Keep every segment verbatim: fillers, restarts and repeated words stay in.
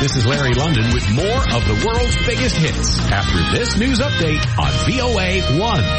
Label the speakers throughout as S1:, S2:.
S1: This is Larry London with more of the world's biggest hits after this news update on V O A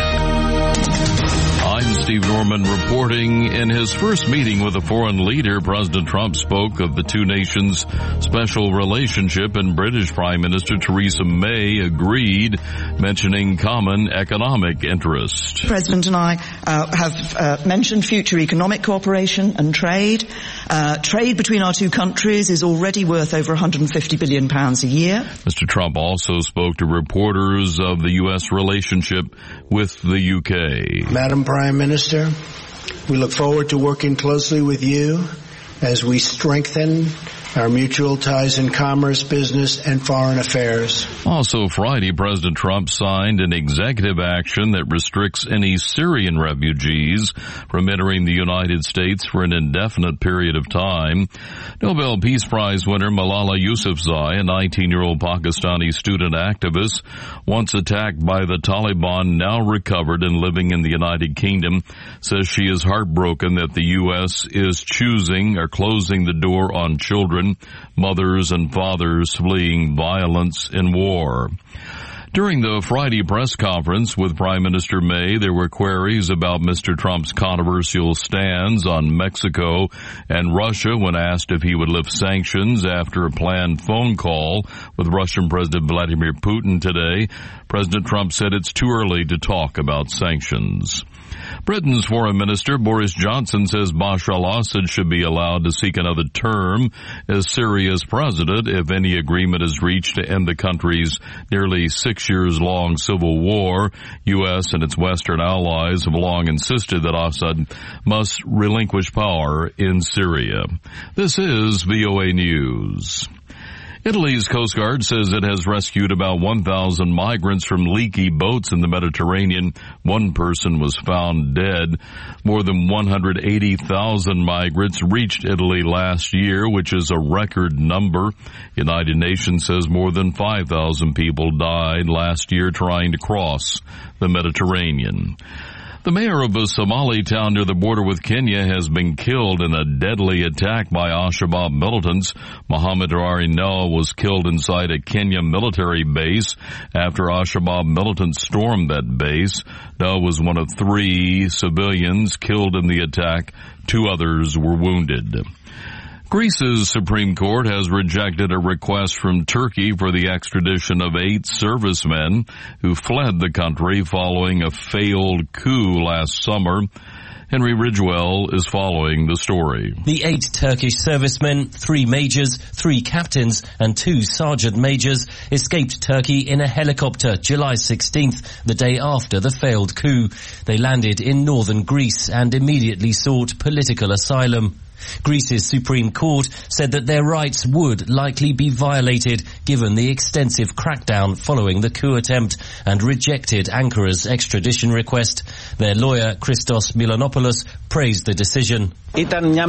S1: one.
S2: I'm Steve Norman reporting. In his first meeting with a foreign leader, President Trump spoke of the two nations' special relationship, and British Prime Minister Theresa May agreed, mentioning common economic interest.
S3: The President and I uh, have uh, mentioned future economic cooperation and trade. Uh, trade between our two countries is already worth over one hundred fifty billion pounds a year.
S2: Mister Trump also spoke to reporters of the U S relationship with the U K.
S4: Madam Prime Minister, we look forward to working closely with you as we strengthen our mutual ties in commerce, business, and foreign affairs.
S2: Also Friday, President Trump signed an executive action that restricts any Syrian refugees from entering the United States for an indefinite period of time. Nobel Peace Prize winner Malala Yousafzai, a nineteen-year-old Pakistani student activist, once attacked by the Taliban, now recovered and living in the United Kingdom, says she is heartbroken that the U S is choosing or closing the door on children, mothers and fathers fleeing violence and war. During the Friday press conference with Prime Minister May, there were queries about Mister Trump's controversial stance on Mexico and Russia when asked if he would lift sanctions after a planned phone call with Russian President Vladimir Putin today. President Trump said it's too early to talk about sanctions. Britain's Foreign Minister Boris Johnson says Bashar al-Assad should be allowed to seek another term as Syria's president if any agreement is reached to end the country's nearly six years long civil war. U S and its Western allies have long insisted that Assad must relinquish power in Syria. This is V O A News. Italy's Coast Guard says it has rescued about one thousand migrants from leaky boats in the Mediterranean. One person was found dead. More than one hundred eighty thousand migrants reached Italy last year, which is a record number. United Nations says more than five thousand people died last year trying to cross the Mediterranean. The mayor of a Somali town near the border with Kenya has been killed in a deadly attack by Al-Shabaab militants. Mohammed Ari Noah was killed inside a Kenya military base after Al-Shabaab militants stormed that base. Noah was one of three civilians killed in the attack. Two others were wounded. Greece's Supreme Court has rejected a request from Turkey for the extradition of eight servicemen who fled the country following a failed coup last summer. Henry Ridgewell is following the story.
S5: The eight Turkish servicemen, three majors, three captains, and two sergeant majors escaped Turkey in a helicopter July sixteenth, the day after the failed coup. They landed in northern Greece and immediately sought political asylum. Greece's Supreme Court said that their rights would likely be violated given the extensive crackdown following the coup attempt and rejected Ankara's extradition request. Their lawyer, Christos Milanopoulos, praised the decision.
S6: It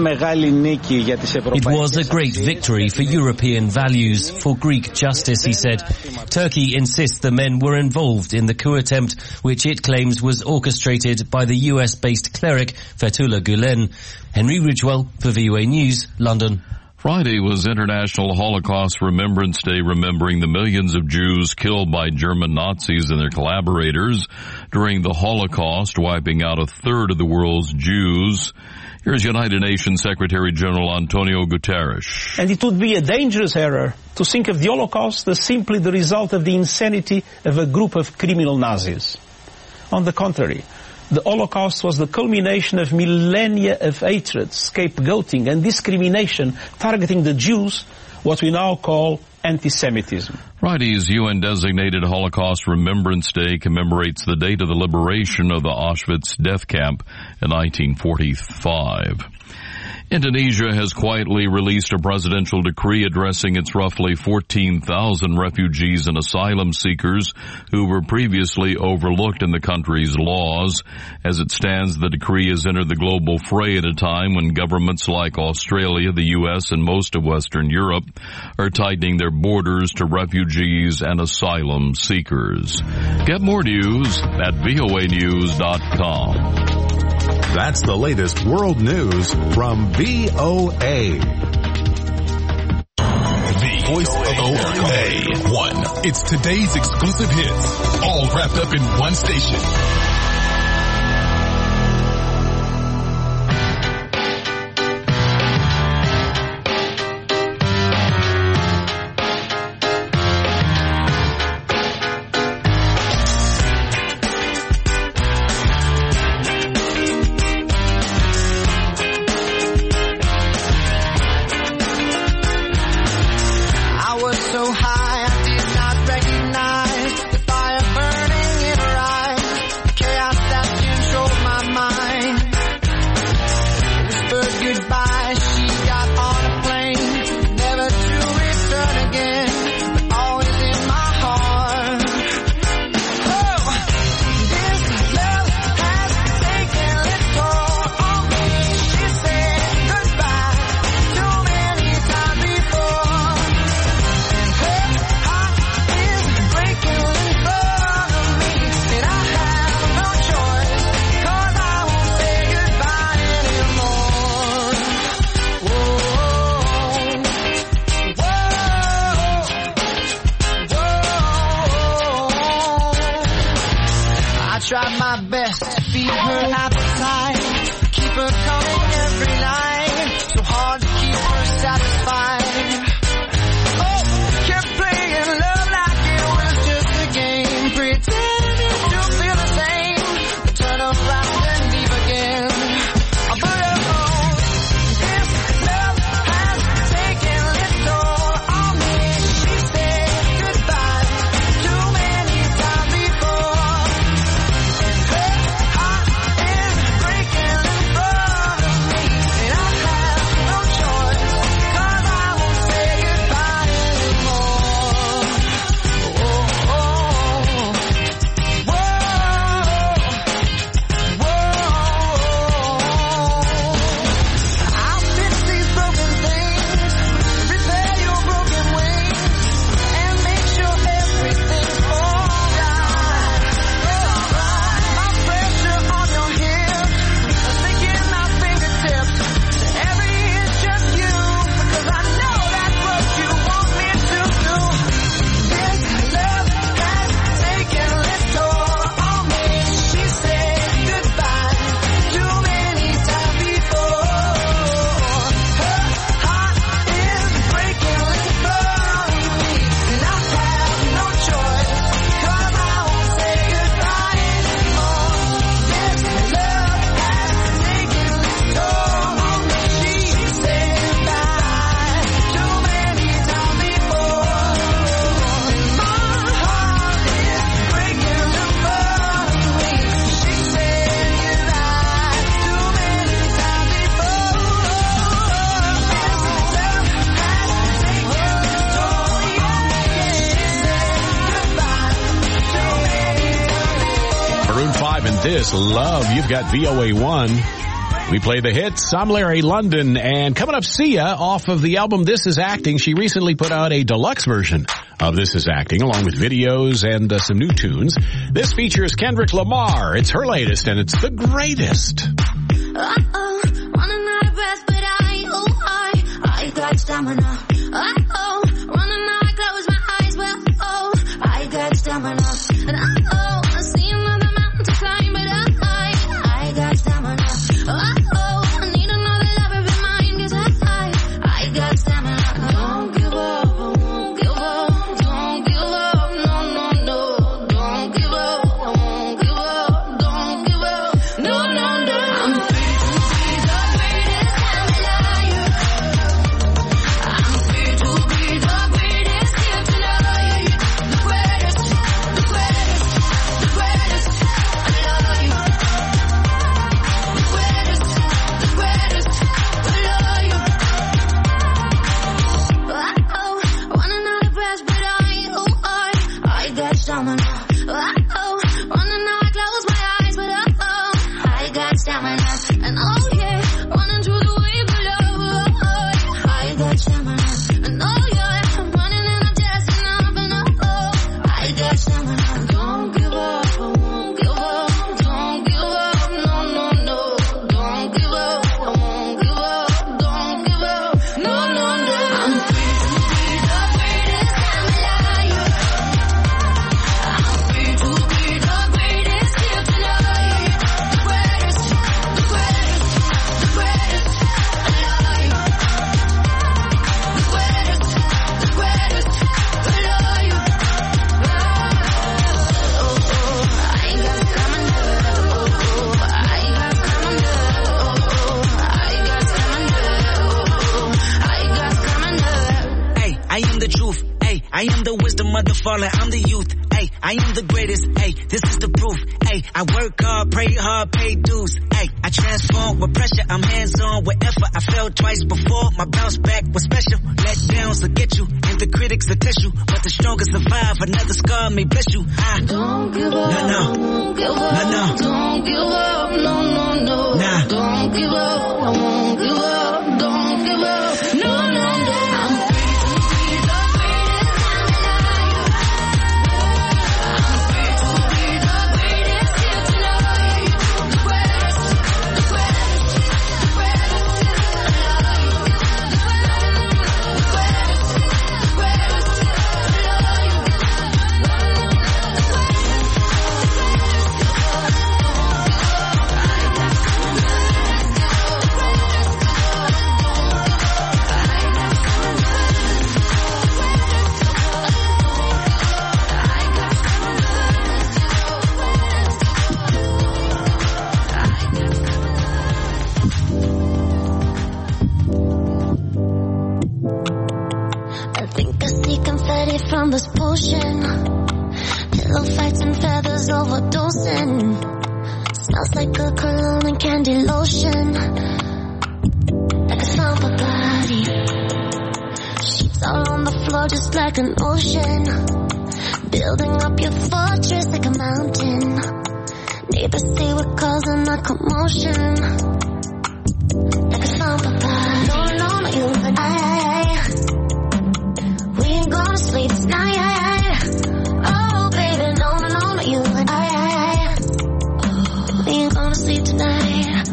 S5: was a great victory for European values, for Greek justice, he said. Turkey insists the men were involved in the coup attempt, which it claims was orchestrated by the U S-based cleric Fethullah Gulen. Henry Ridgewell for V O A News, London.
S2: Friday was International Holocaust Remembrance Day, remembering the millions of Jews killed by German Nazis and their collaborators during the Holocaust, wiping out a third of the world's Jews. Here's United Nations Secretary General Antonio Guterres.
S7: And it would be a dangerous error to think of the Holocaust as simply the result of the insanity of a group of criminal Nazis. On the contrary, the Holocaust was the culmination of millennia of hatred, scapegoating, and discrimination targeting the Jews, what we now call anti-Semitism.
S2: Friday's U N-designated Holocaust Remembrance Day commemorates the date of the liberation of the Auschwitz death camp in nineteen forty-five. Indonesia has quietly released a presidential decree addressing its roughly fourteen thousand refugees and asylum seekers who were previously overlooked in the country's laws. As it stands, the decree has entered the global fray at a time when governments like Australia, the U S, and most of Western Europe are tightening their borders to refugees and asylum seekers. Get more news at V O A news dot com.
S1: That's the latest world news from V O A. The
S6: voice of America. A one. It's today's exclusive hits, all wrapped up in one station.
S1: This love, you've got V O A one. We play the hits. I'm Larry London, and coming up, Sia, off of the album This Is Acting. She recently put out a deluxe version of This Is Acting, along with videos and uh, some new tunes. This features Kendrick Lamar. It's her latest, and it's the greatest.
S8: Uh-oh, running out of breath, but I, oh, I, I got stamina. Uh-oh, running out, I close my eyes, well, oh, I got stamina. And uh-oh, I see another mountain to climb, but I, I got stamina. Uh-oh, I need another lover of mine, 'cause I, I got stamina. Don't give up, I won't give up. Don't give up, no, no, no. Don't give up, I won't give up. Don't give up, no, no, no. I'm free to be the greatest, I'm alive. I'm
S9: I am the truth, ayy. I am the wisdom of the fallen, I'm the youth, ayy. I am the greatest, ayy. This is the proof, ayy. I work hard, pray hard, pay dues, ayy. I transform with pressure, I'm hands-on with effort. I fell twice before, my bounce back was special. Let downs will get you, and the critics will test you. But the strongest survive, another scar may bless you. I
S8: don't give up,
S9: no, no.
S8: don't give up,
S9: no, no.
S8: don't give up, no, no, no.
S9: Nah.
S8: Don't give up, I won't give up, don't give up, no, no, no. I'm from this potion, pillow fights and feathers overdosing. Smells like a cologne and candy lotion, like a slumber body. Sheets all on the floor just like an ocean, building up your fortress like a mountain. Neighbors say we're causing a commotion, like a slumber body. No, no, no, you and I, we ain't gonna sleep tonight. Oh, baby, no, no, no, no, you and I, we ain't gonna sleep tonight.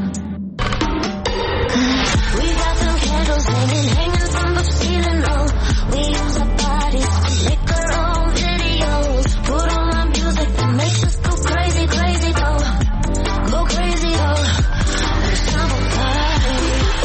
S8: We got some candles hanging, hanging from the ceiling, oh. We use our bodies to make our own videos. Put on our music that makes us go crazy, crazy, go. Go crazy, go. Summer party.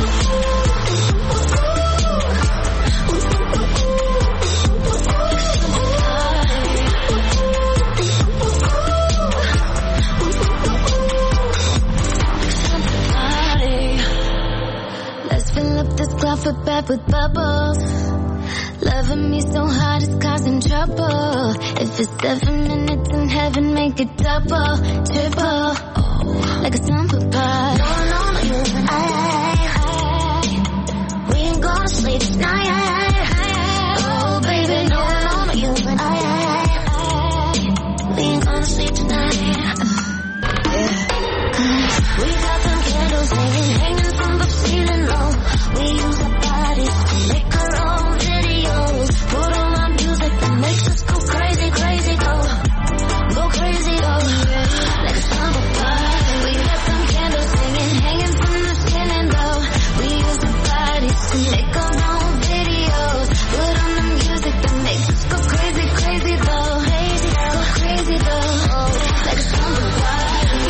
S8: Let's fill up this closet bed with bubbles. Loving me so hard it's causing trouble. If it's seven minutes in heaven, make it double, triple, like a slumber party. No, no, no, you and I, we ain't gonna sleep tonight. Oh, baby, no, no, no, you and I, we ain't gonna sleep tonight. We got some candles hanging, hanging from the ceiling, low. We use our bodies to make our own videos. Put on our music that makes us go crazy, crazy, go. Go crazy, go. Like a summer party. We got some candles hanging, hanging from the ceiling, low. We use our bodies to make our own videos. Put on the music that makes us go crazy, crazy, go. Crazy, go crazy, go. Like a summer party.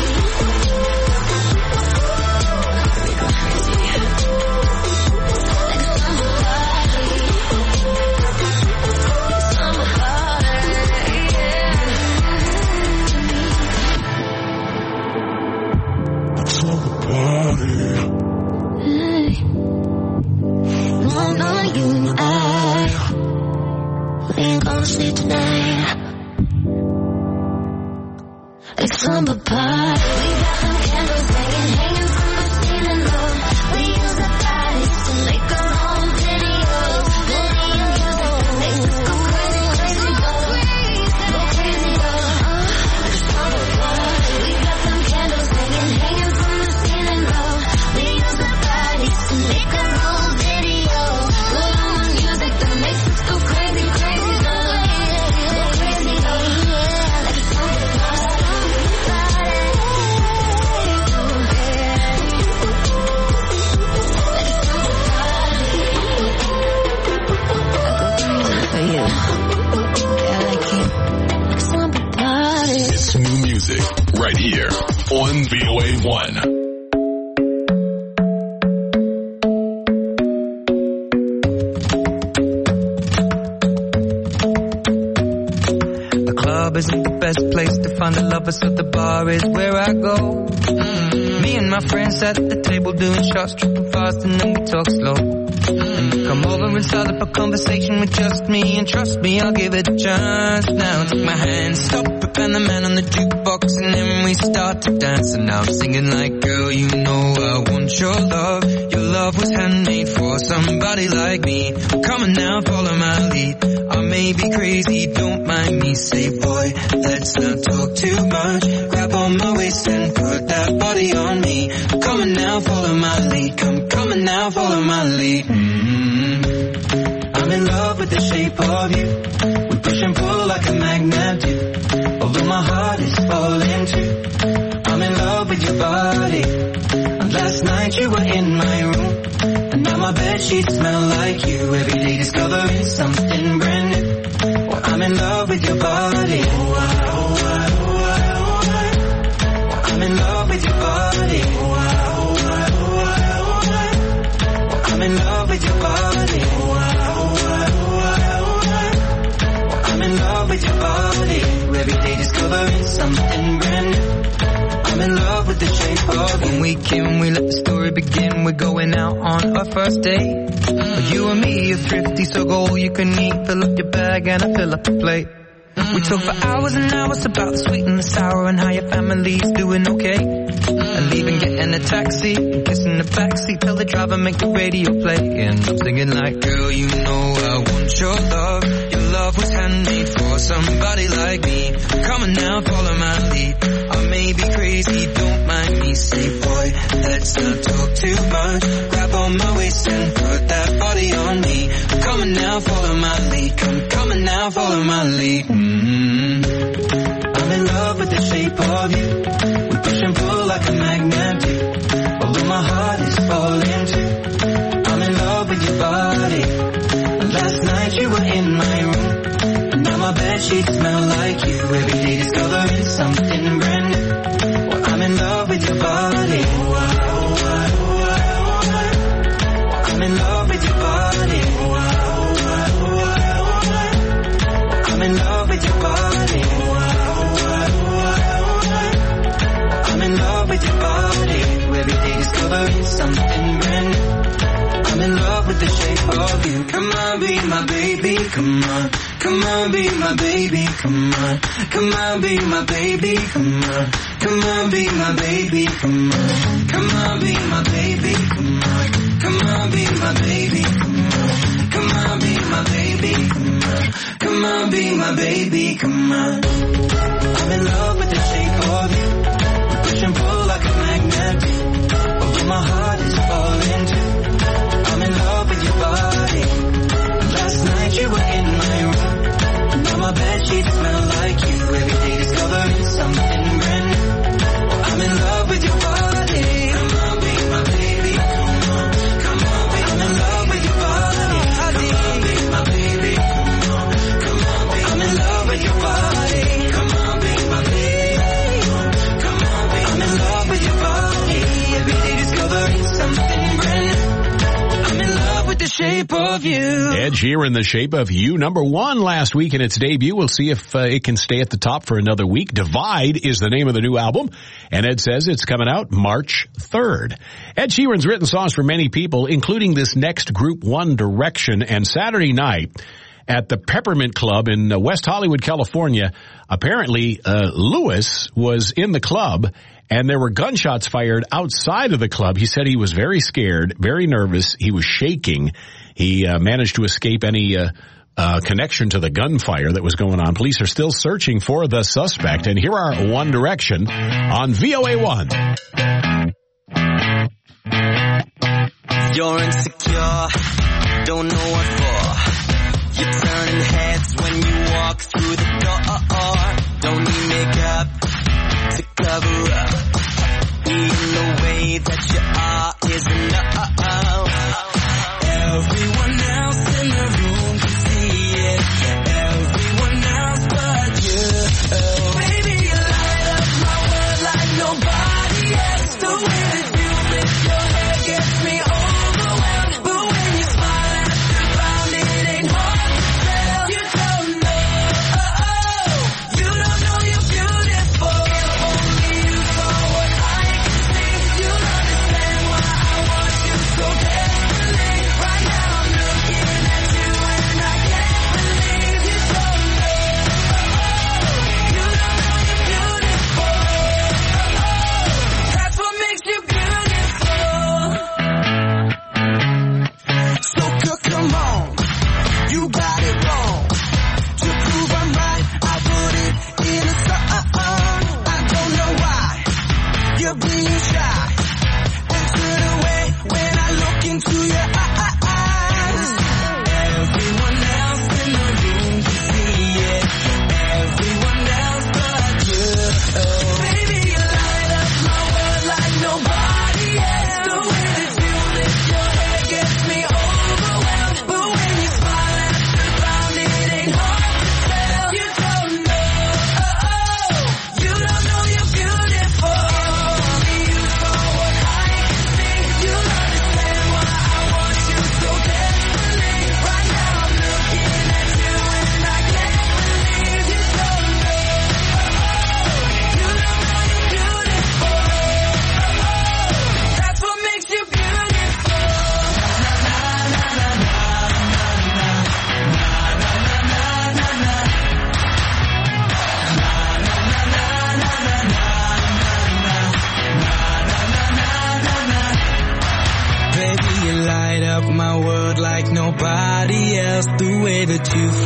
S8: Sleep tonight. It's slumber party. We got some candles hanging, hanging from the ceiling, low. We use our bodies to make our own videos. Put on the music that makes us go crazy, crazy, go. Go crazy, go. It's slumber party. We got some candles hanging, hanging from the ceiling, low. We use our bodies to make our own videos. Put on the music that makes us go crazy, crazy, go.
S6: It's new music right here on V O A one.
S10: The club isn't the best place to find the lovers, so the bar is where I go. Mm-hmm. Me and my friends at the table doing shots, tripping fast, and then we talk slow. And come over and start up a conversation with just me. And trust me, I'll give it a chance. Now take my hand, stop it, and the man on the jukebox. And then we start to dance. And now I'm singing like, girl, you know I want your love. Your love was handmade for somebody like me. Come on now, follow my lead. I may be crazy, don't mind me. Say, boy, let's not talk too much. Grab on my waist and put that body on me. Come on now, follow my lead. Come, come on now, follow my lead. Mm-hmm. I'm in love with the shape of you. We push and pull like a magnet do. Although my heart is falling too. I'm in love with your body. And last night you were in my room. And now my bedsheets smell like you. Every day discovering something brand new. Well, I'm in love with your body. Oh, I, oh, I, oh, I, oh, I. Well, I'm in love with your body. Oh, I, oh, I, oh, I, oh, I. Well, I'm in love with your body. Oh, I, oh, I, oh, I, oh, I. Well, I'm in love with your body. Every day discovering something brand new. I'm in love with the shape of when we came, we let the story begin. We're going out on our first date. Mm. You and me are thrifty, so go all you can eat. Fill up your bag and I fill up the plate. Mm. We talk for hours and hours about the sweet and the sour and how your family's doing okay. Mm. And leaving, getting a taxi, and kissing the backseat. Tell the driver make the radio play. And I'm singing like, girl, you know I want your love. Your love was handmade for somebody like me. Come on now, follow my lead. I may be crazy, don't mind me. Say, boy, let's not talk too much. Grab on my waist and put that body on me. Come on now, follow my lead. Come, come on now, follow my lead. Mm-hmm. I'm in love with the shape of you. We push and pull like a magnet do. Although my heart is falling too. I'm in love with your body. Last night you were in my room. And now my bedsheets smell like you. Every day discovering something brand new. Well, I'm in love with your body. Oh, I, oh, I, oh, I, oh, I. Well, I'm in love with your body. Oh, I, oh, I, oh, I, oh, I. Well, I'm in love with your body. Oh, I, oh, I, oh, I, oh, I. Well, I'm in love with your body. Every day discovering something brand new. I'm in love with the shape of you. Come on, be my baby, come on. Come on, be my baby, come on. Come on, be my baby, come on. Come on, be my baby, come on. Come on, be my baby, come on. Come on, be my baby, come on. Come on, be my baby, come on. Come on, be my baby, come on. I'm in love with the shape of you. We push and pull like a magnet do. Although my heart is falling too. I'm in love with your body. Last night you were in my room. Now my bedsheets smell like you. Every day discovering something brand new. Well, I'm in love with your body. Come on, be my baby. Come on, come on, be I'm in love with your body. Come on, be my baby. Come on, come on, be I'm in love with your body. Come on, be my baby. Come on, be I'm in love with your body. Every day discovering something brand new. I'm in love with the shape of you.
S1: Ed Sheeran, The Shape of You, number one last week in its debut. We'll see if uh, it can stay at the top for another week. Divide is the name of the new album, and Ed says it's coming out March third. Ed Sheeran's written songs for many people, including this next group, One Direction, and Saturday night at the Peppermint Club in uh, West Hollywood, California, apparently uh, Lewis was in the club, and there were gunshots fired outside of the club. He said he was very scared, very nervous. He was shaking. He uh, managed to escape any uh, uh, connection to the gunfire that was going on. Police are still searching for the suspect. And here are One Direction on V O A one.
S11: You're insecure, don't know what for. You're turning heads when you walk through the door. Don't need makeup to cover up. Being the way that you are is enough. Everyone else in the room can see it. Everyone else but you. Baby, you light up my world like nobody else. The way that you lift your hair gets me overwhelmed. But when you smile at the ground, it ain't hard to tell. You don't know.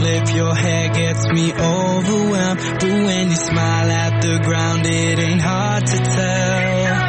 S10: flip your hair gets me overwhelmed. But when you smile at the ground, it ain't hard to tell.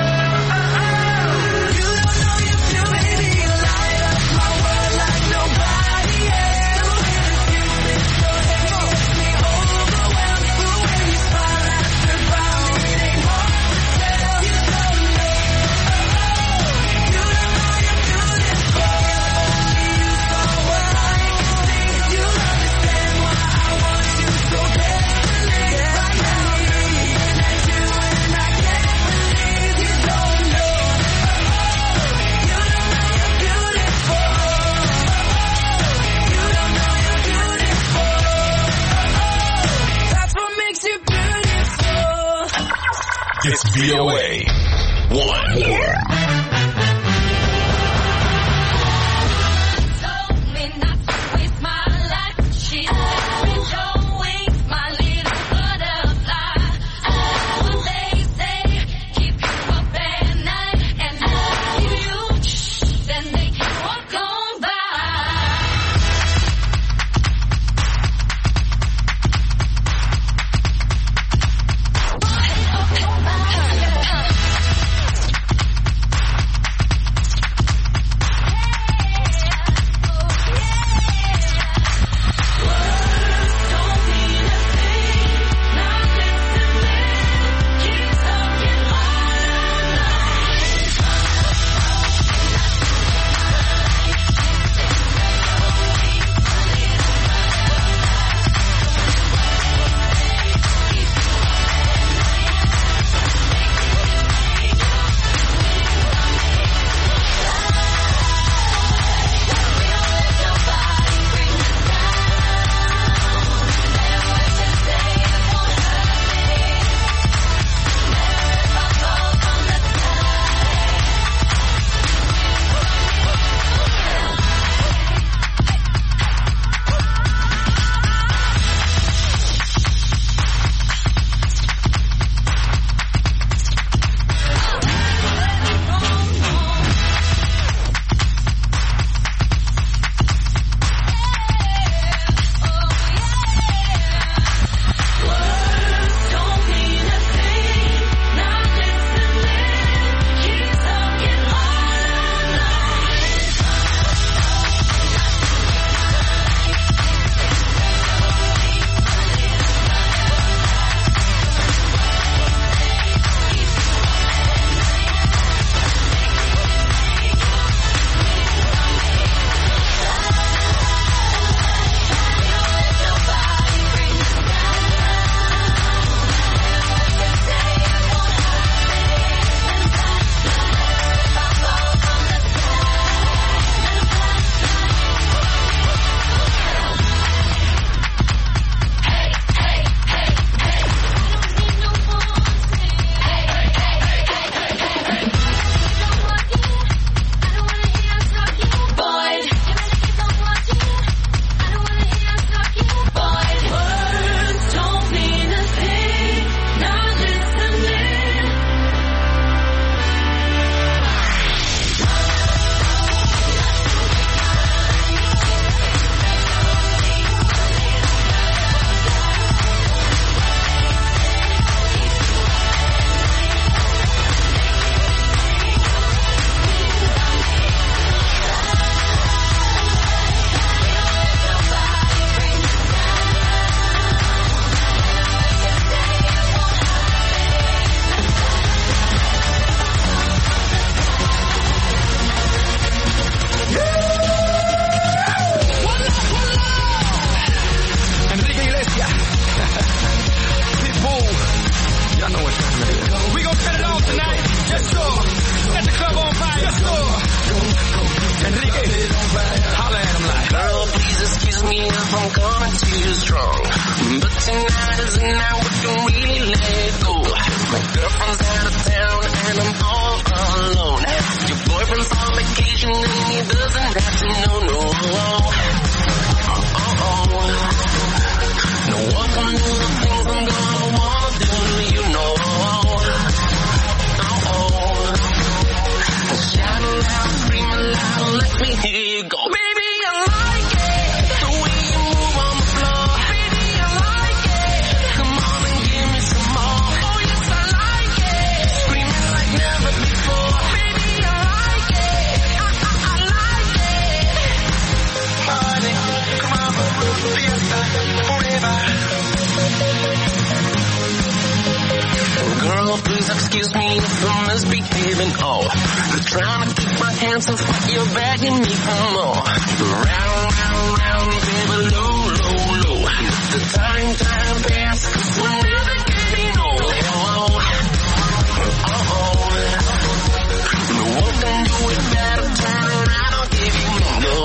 S6: It's V O A one.
S11: Let me hear you go. Baby, I like it. The way you move on. fiesta, forever. Girl, please excuse me if I'm misbehaving. Oh, I'm trying to keep my hands off, but you're begging me for more. Round, round, round, baby, low, low, low. Let the time, time pass, 'cause we're never getting old. Oh, oh, oh. No one can do it better. Turn around, I'll give you more.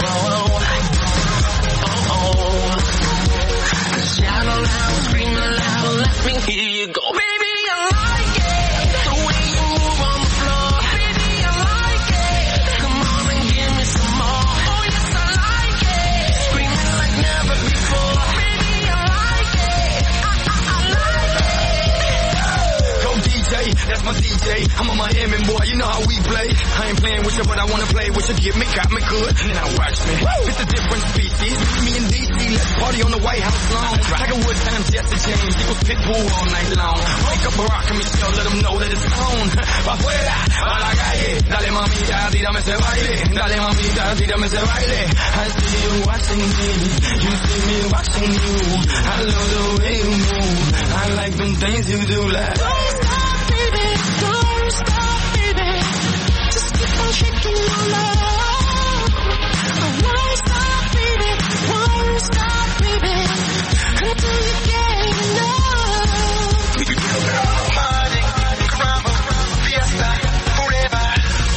S11: Oh, oh, oh. Shout aloud, scream aloud, let me hear you go, baby.
S12: That's my D J, I'm a Miami boy, you know how we play. I ain't playing with you, but I wanna play with you. Give me, got me good, now watch me. It's a different species, me and D C, let's party on the White House lawn. Tiger Woods and Jesse James, equals Pitbull all night long. Wake up Barack and Michelle, let them know that it's on. Pa' afuera, pa' la calle, dale mamita, tírame ese baile. Dale mamita, tírame ese baile. I see you watching me, you see me watching you. I love the way you move, I like them things you do like.
S11: Don't stop, baby. Just keep on shaking your love. I won't stop, baby. Won't stop, baby. Until you get enough. Party, caramba, fiesta, forever.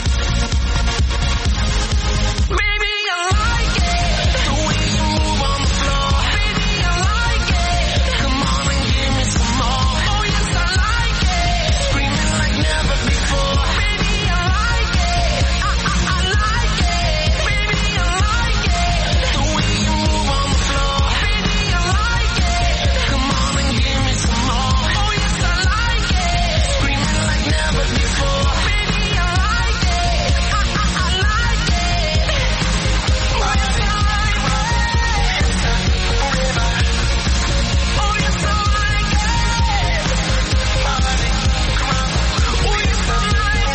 S11: Baby, I like it. The way you move on the floor. Baby, I like it. Come on and give me some more. Oh yes, I like it. Screaming like never before. Baby, I like it. I, I, I like it. Baby, I like it. The way you move on the floor. Baby, I like it. Come on and give me some more. Oh yes, I like it. Screaming like never before. Baby, I like it. I, I, I like it. Oh yes, I like it. Forever. Oh yes, I like it. Party, come on. Oh yes, I like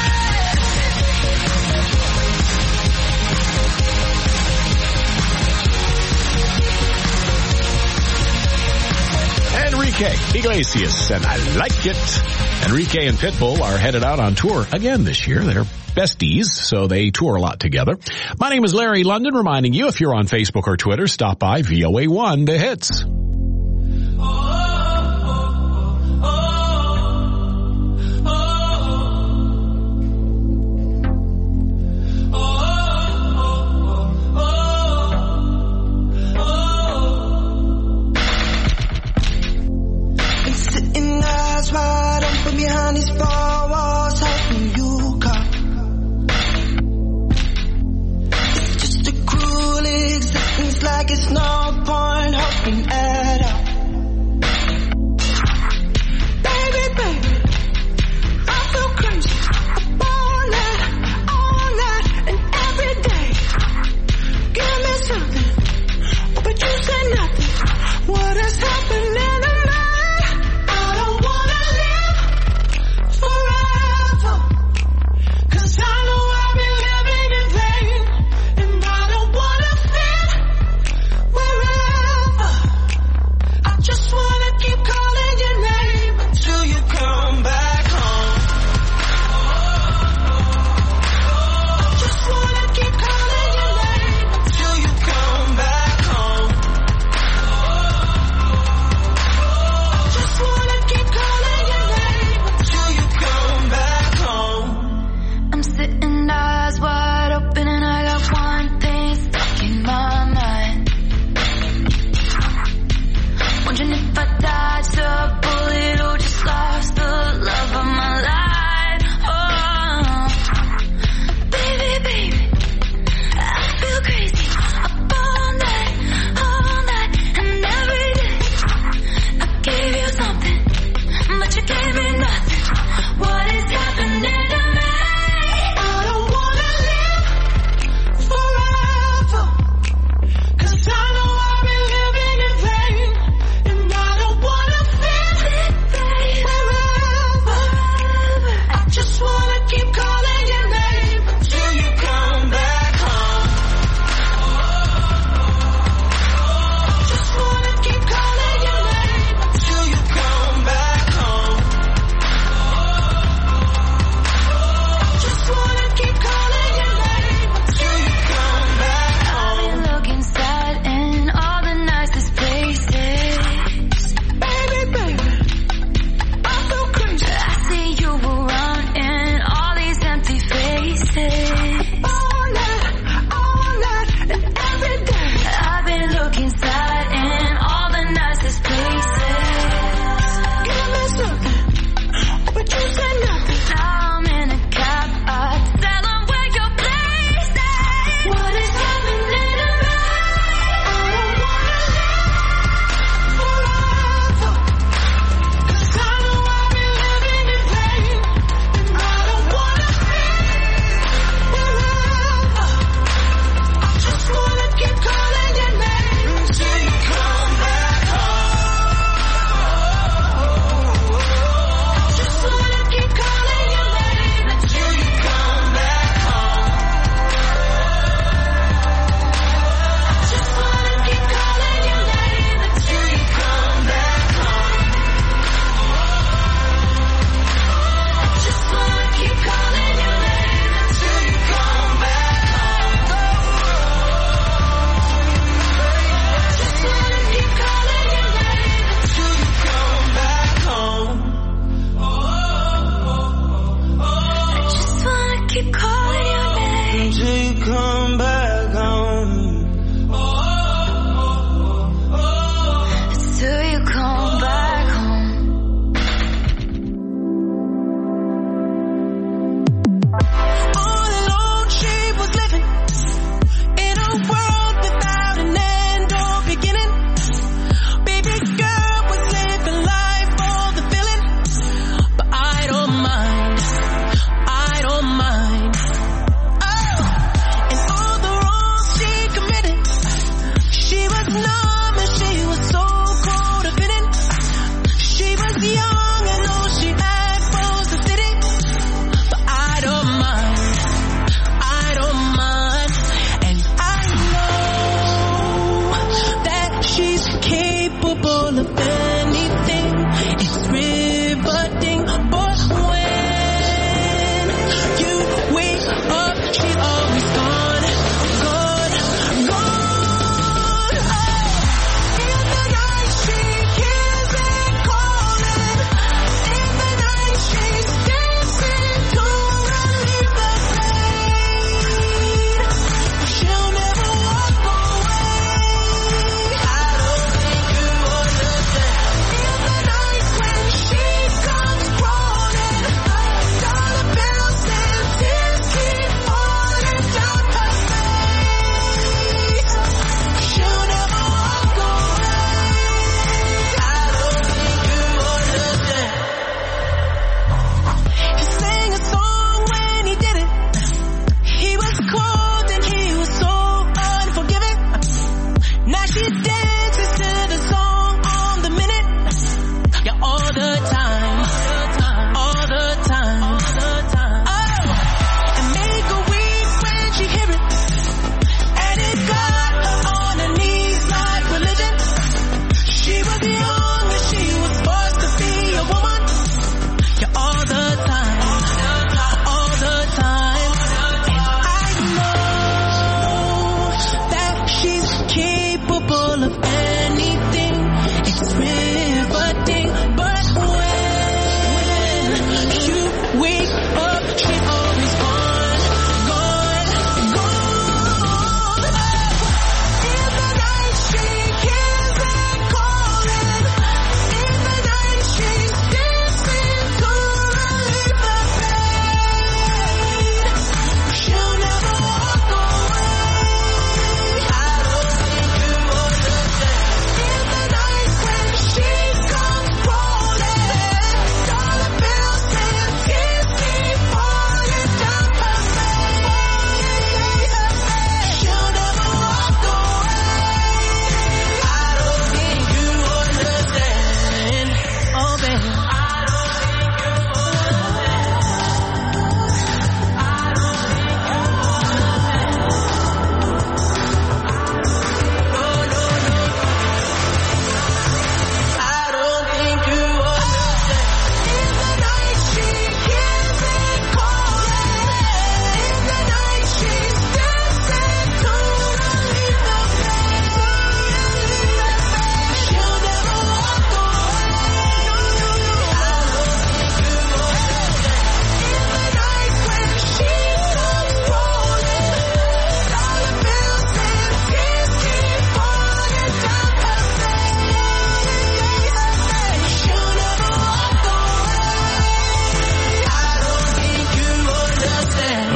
S1: Enrique Iglesias, and I like it. Enrique and Pitbull are headed out on tour again this year. They're besties, so they tour a lot together. My name is Larry London, reminding you if you're on Facebook or Twitter, stop by V O A one, The Hits.
S11: Been sitting eyes wide open behind these four walls, hoping you come. It's just a cruel existence, like it's no point hoping ever.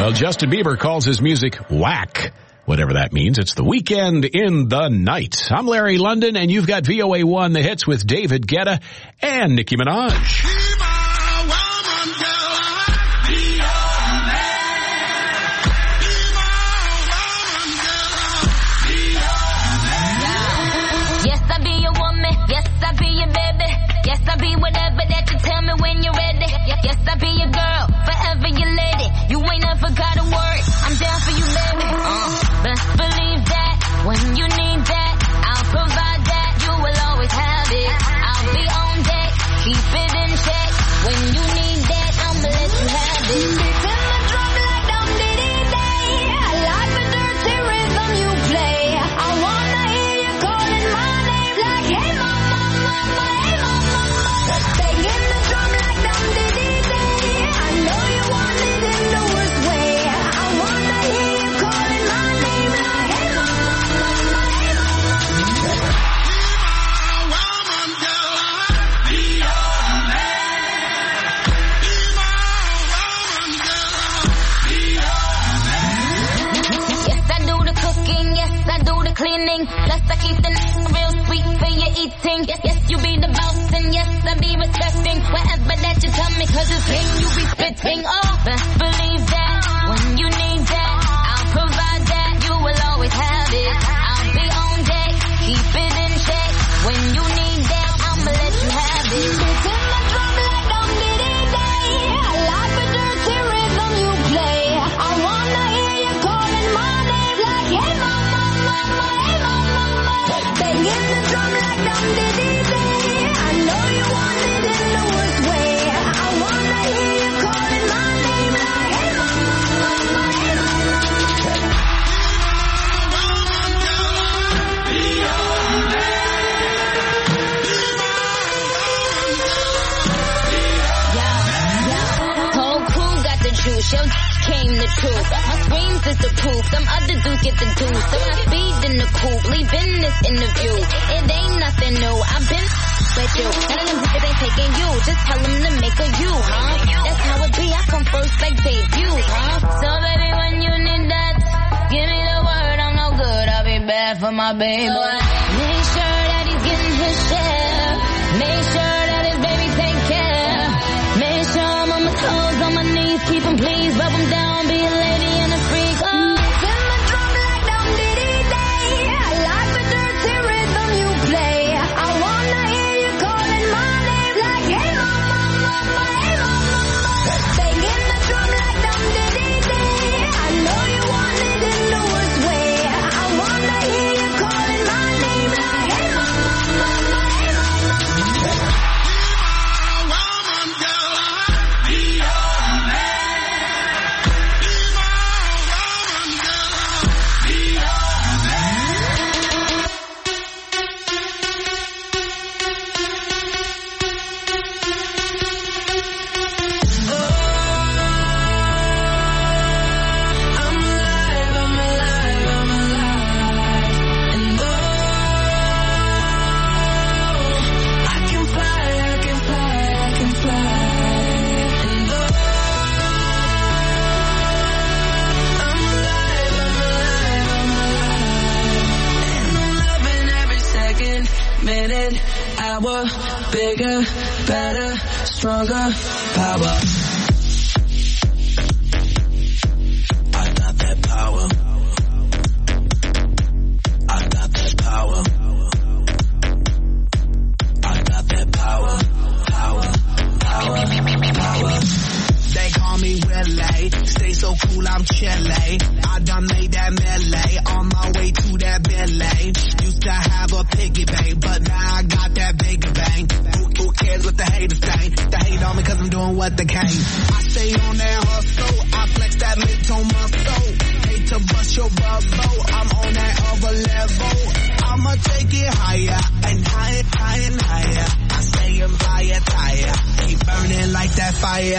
S1: Well, Justin Bieber calls his music whack. Whatever that means, it's the weekend in the night. I'm Larry London, and you've got V O A one, the hits with David Guetta and Nicki Minaj.
S8: Yes, I'll be whatever that you tell me when you're ready. Yes, I'll be your girl, forever your lady. You ain't never gotta worry, I'm down for you, baby. Uh, best believe that, when you need that, I'll provide that. You will always have it. I'll be on deck, keep it in check. When you need that, I'ma let you have it. Beats in the drum like dum diddy day. I like the dirty rhythm you play. I wanna hear you calling my name like, hey mama, mama, hey mama. Banging the drum like dum diddy day. I know you want it in the worst way. I wanna hear you calling my name like, hey mama, mama, hey mama. Yes, I do the cooking. Yes, I do the cleaning. Plus I keep the n- real sweet for your eating. Yes, yes, you be the boss and yes, I be respecting whatever that you tell me, cause it's king you be spitting. Oh, best believe that, when you need that, I'll provide that. You will always have it. I'll be on deck, keep it in check. When you need that, I'ma let you have it. Beats in the drum like dum diddy day. I like the dirty rhythm you play. I wanna hear you calling my name like, hey mama, mama, hey mama. Banging the drum like dum diddy day. I know you want it in the worst way. I wanna hear you calling my name like, hey mama, mama, hey mama. Whole crew got the juice, your came the truth. My screams is the proof, some other dudes get the juice. So I speed in the coupe, leaving this interview. It ain't nothing new, I've been with you. None of them bitches ain't taking you, just tell them to make a you, huh? That's how it be, I come first like debut, huh? So baby, when you need that, give me the word, I'm no good, I'll be bad for my baby. Make sure that he's getting his share. Make sure that his baby take care. Make sure I'm on my toes, on my knees, keep him please, rub him down, be a lady and a freak. Oh. Beats in the drum like dum diddy day. I like the dirty rhythm you play. I wanna hear you calling my name like, hey mama, mama, hey mama. Banging the drum like dum diddy day. I know you want it in the worst way. I wanna hear you calling my name like, hey mama, mama, hey mama.
S11: Minute, hour, bigger, better, stronger, power. I got that power. I got that power. I got that power. Power, power, power. They call me Willie, stay so cool, I'm chilly. I done made that melee, on my way to that Billy. Used to have a piggy bank, but now I got that bigger bang. Who, who cares what the haters say? They hate on me cause I'm doing what they can. I stay on that hustle, I flex that mid-tone muscle. Hate to bust your bubble, I'm on that other level. I'ma take it higher, and higher, higher, and higher. I stay in fire, tire, keep burning like that fire.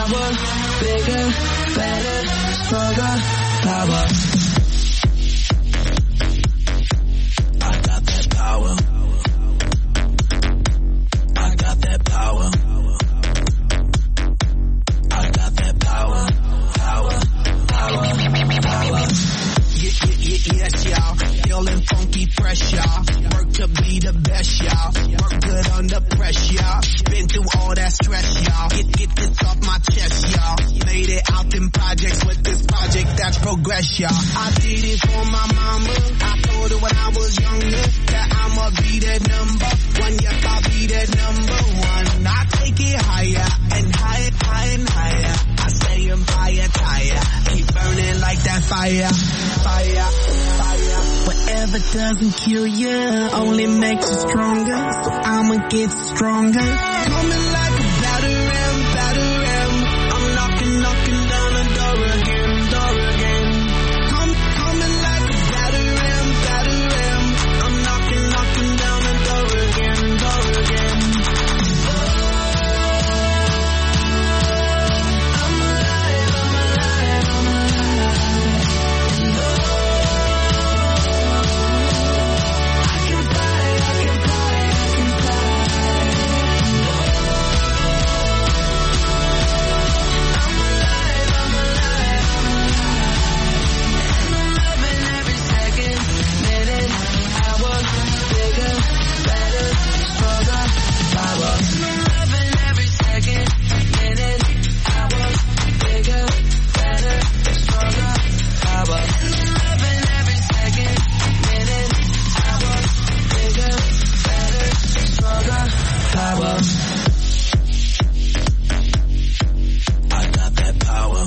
S10: power, bigger, better, stronger, power. I got that power. I got that power. I got that power. Power, power, power. Yeah, yeah, yeah, yes, y'all. Feeling funky, fresh, y'all. Work to be the best, y'all. Work good under pressure, y'all. Been through all that stress, y'all. Get, get this off my chest, y'all. Made it out in projects with this project that's progress, y'all. I did it for my mama. I told her when I was younger that I'ma be that number one. Yep, I'll be that number one. I take it higher and higher, higher and higher. I say I'm fire, tire. Keep burning like that fire, fire, fire. Whatever doesn't kill you only makes you stronger. So I'ma get stronger. Coming like a batter ram, batter ram. I'm knocking, knocking down the door again, door again. Come, coming like a batter ram, batter ram. I'm knocking, knocking down the door again, door again. I'm alive, I'm alive, I'm alive. I can fly, I can fly, I can fly. I'm alive, I'm alive, I'm alive. And I'm loving every second, minute, hour, bigger, better, stronger, power. And I'm loving every second, minute, hour, bigger, better, stronger, power. And I'm loving every second, minute, hour, bigger, better, stronger, power. I got that power.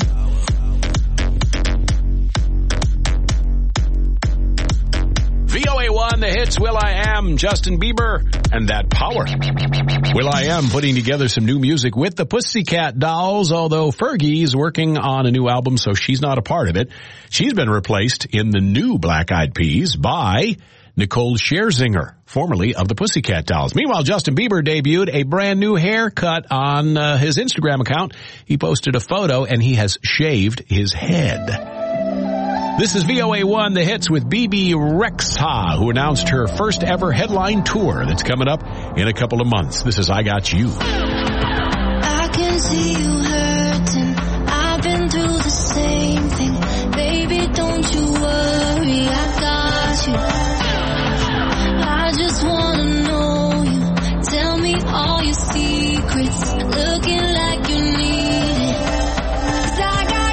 S1: V O A one, the hits, Will I Am, Justin Bieber, and that power. Will I Am putting together some new music with the Pussycat Dolls, although Fergie's working on a new album, so she's not a part of it. She's been replaced in the new Black Eyed Peas by Nicole Scherzinger, formerly of the Pussycat Dolls. Meanwhile, Justin Bieber debuted a brand new haircut on uh, his Instagram account. He posted a photo, and he has shaved his head. This is V O A one, the hits with Bebe Rexha, who announced her first ever headline tour that's coming up in a couple of months. This is I Got You.
S8: I can see you hurting. I've been through the same thing. Baby, don't you worry, I got you. I just wanna know you. Tell me all your secrets. Looking like you need it. 'Cause I got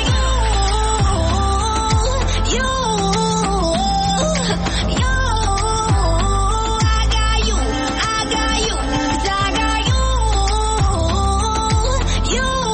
S8: you, you, you. I got you, I got you. 'Cause I got you, you.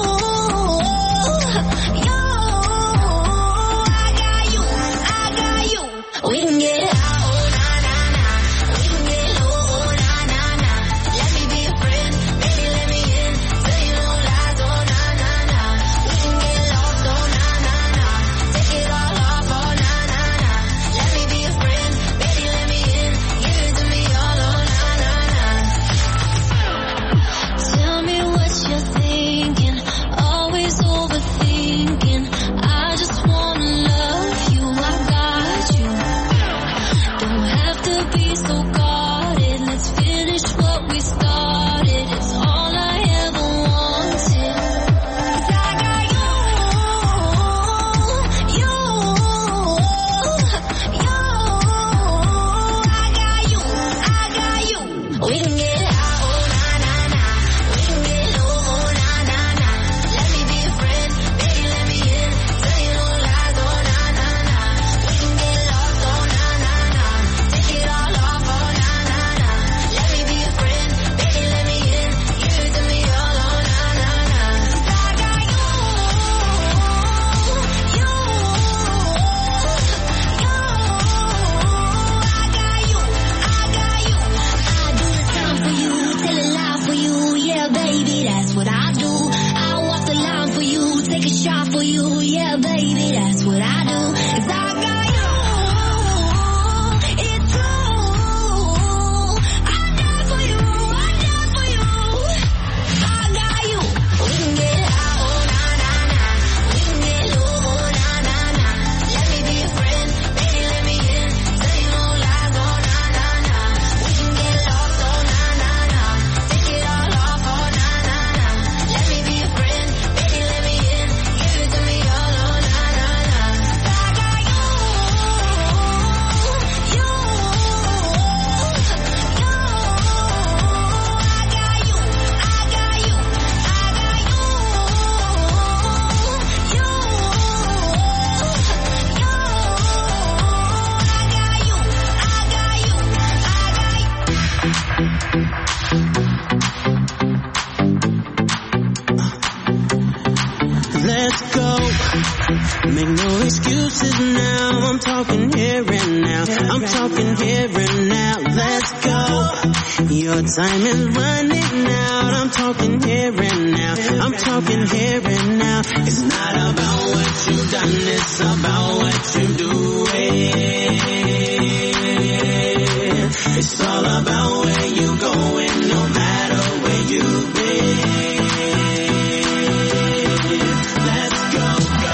S13: excuses now. I'm talking here and now. I'm talking here and now. Let's go. Your time is running out. I'm talking here and now. I'm talking here and now. It's not about what you've done, it's about what you're doing. It's all about where you're going, no matter where you've been. Let's go, go.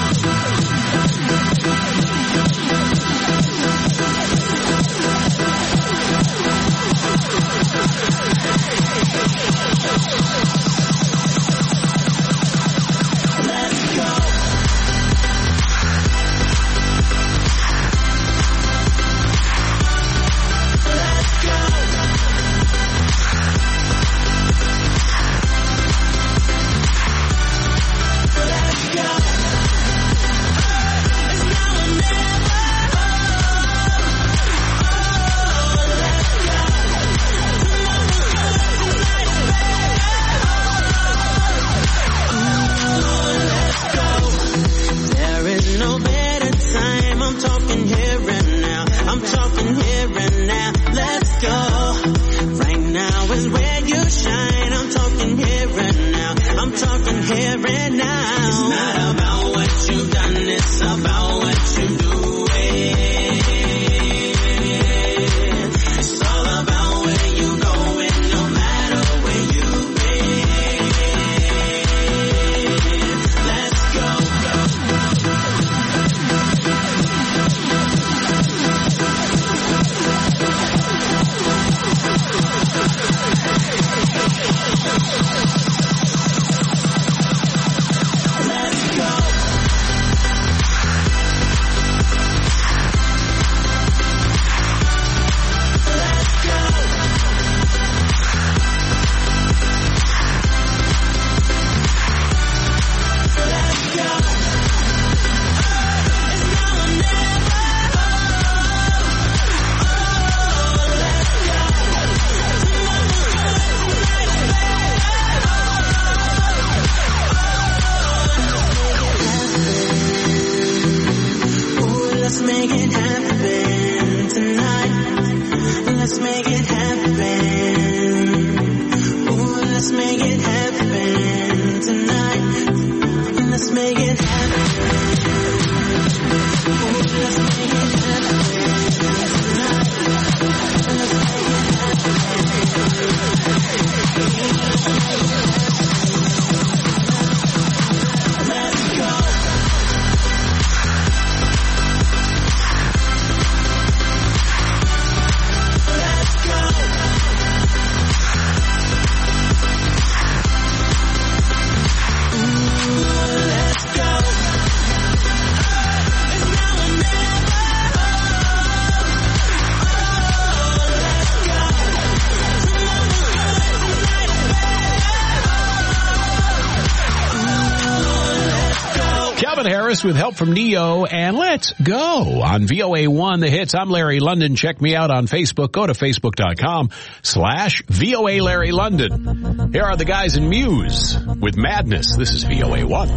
S1: With help from Neo, and let's go on V O A one, The Hits. I'm Larry London. Check me out on Facebook. Go to facebook.com slash VOA Larry London. Here are the guys in Muse with Madness. This is V O A one.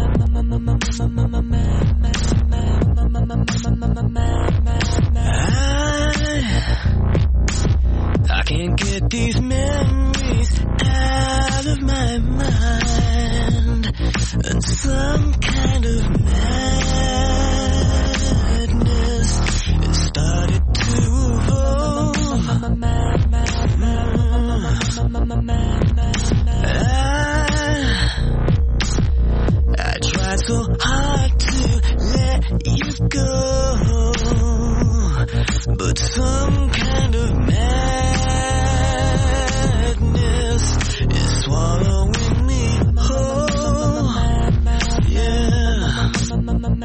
S11: I, I can't get these memories out of my mind, and some kind of madness it started to evolve. I, I tried so hard to let you go, but some kind of madness is swallowing me whole. Yeah.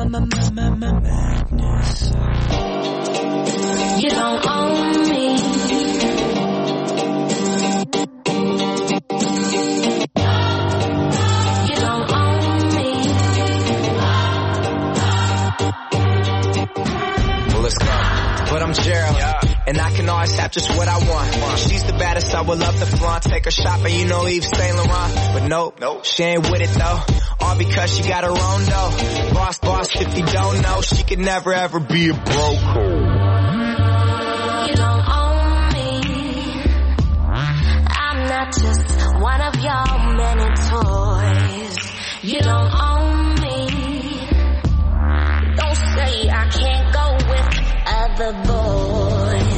S11: madness. You don't own me. You don't own me.
S14: Well, let's go. But I'm Gerald, yeah. And I can always have just what I want. She's the baddest, I would love to flaunt. Take her shopping, you know Yves Saint Laurent. But nope, nope, she ain't with it though. All because she got her own dough. Boss, boss, if you don't know, she could never ever be a broke.
S11: You don't own me. I'm not just one of your many toys. You don't own me. Don't say I can't go with other boys.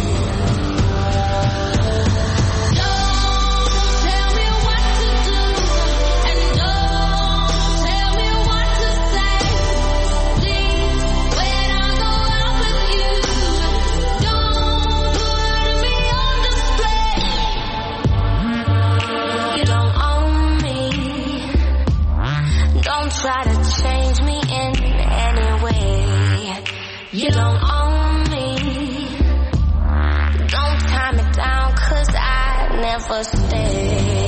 S11: Try to change me in any way. You don't own me. Don't tie me down, cause I never stay.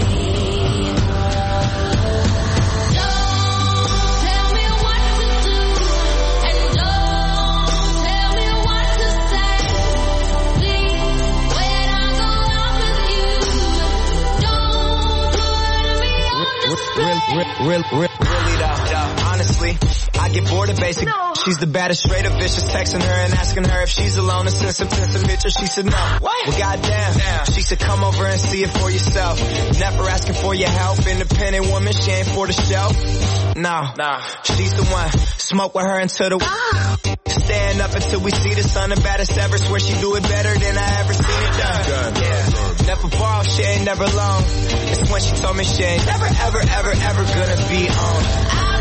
S11: Don't tell me what to do, and don't tell me what to say. Please, when I go out with you, don't put me on display.
S14: Real, real, real, real. Honestly, I get bored of basic. No. She's the baddest, straight up vicious. Texting her and asking her if she's alone and send some, send some pictures. She said no. What? Well, goddamn. Damn. She said come over and see it for yourself. Never asking for your help. Independent woman, she ain't for the show. No, nah. She's the one. Smoke with her until the ah. Stand up until we see the sun. The baddest ever. Swear she do it better than I ever seen it done. God, yeah. God. Never borrow, she ain't never long. It's when she told me she ain't never, ever, ever, ever gonna be on.